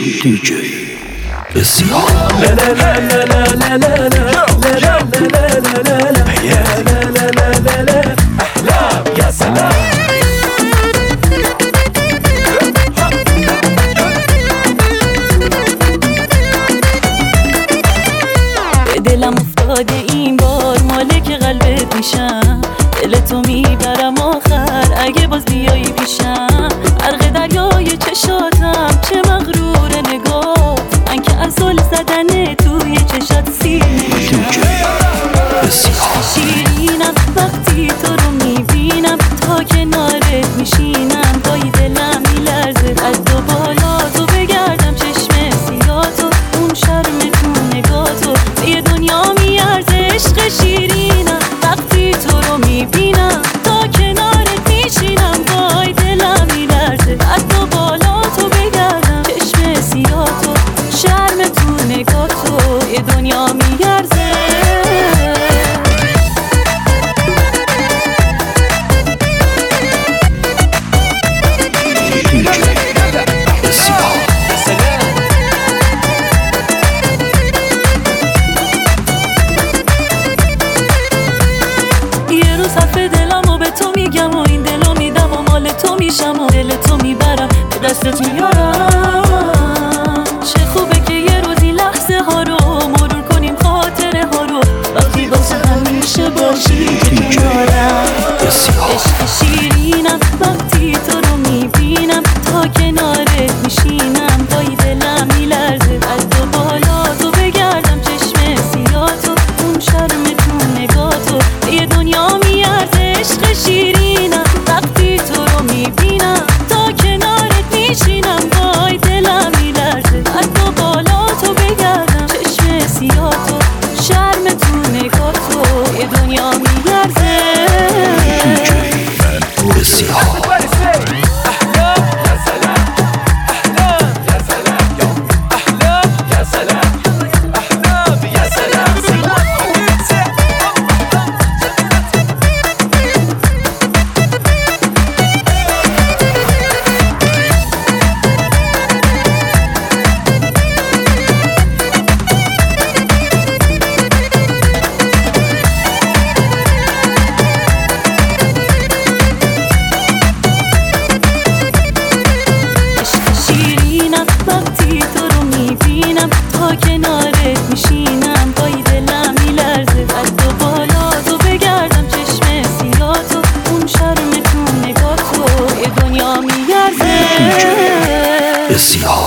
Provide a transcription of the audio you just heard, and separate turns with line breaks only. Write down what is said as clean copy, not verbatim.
DJ بسیار یا سلام
به دلم افتاده این بار مالک قلبت میشم، دل تو میبرم آخر اگه باز بیایی پیشم. غرق دریای چشاتم چه مغرور نگاه، من که از زل زدن توی چشات سیر نمیشم. شیرینم وقتی تو رو میبینم، تا کنارت میشینم پای دلم میلرزه. از دو بالا تو بگردم چشم سیاتو، اون شرم تو نگاتو یه دنیا میارزه. عشق شیرینم وقتی تو رو میبینم، تا کنارت میشینم پای دلم میلرزه. از دو بالا تو بگردم چشم سیاتو، شرم تو نگاتو یه دنیا میارزه. صفحه دلمو به تو میگم و این دلو میدم و مال تو میشم و دل تو میبرم به دستت میارم. چه خوبه که یه روزی لحظه ها رو مرور کنیم، خاطره ها رو وقتی واسه همیشه باشی کنارم. عشق شیرینم وقتی تو رو میبینم، تا کنارت میشینم پای دلم میلرزه. از دو بالا تو بگردم چشم سیاتو، اون شرم تو نگاتو یه دنیا میارزه. عشق شیرینم وقتی تو رو میبینم، تا کنارت میشینم پای دلم میلرزه. از دو بالا تو بگردم چشم سیاتو، شرم تو نگاتو یه دنیا میارزه. وقتی تو رو میبینم، تا کنارت میشینم پای دلم میلرزه. از دو بالا تو بگردم چشم سیاتو، اون شرم تو نگاتو یه دنیا میارزه.
بسیار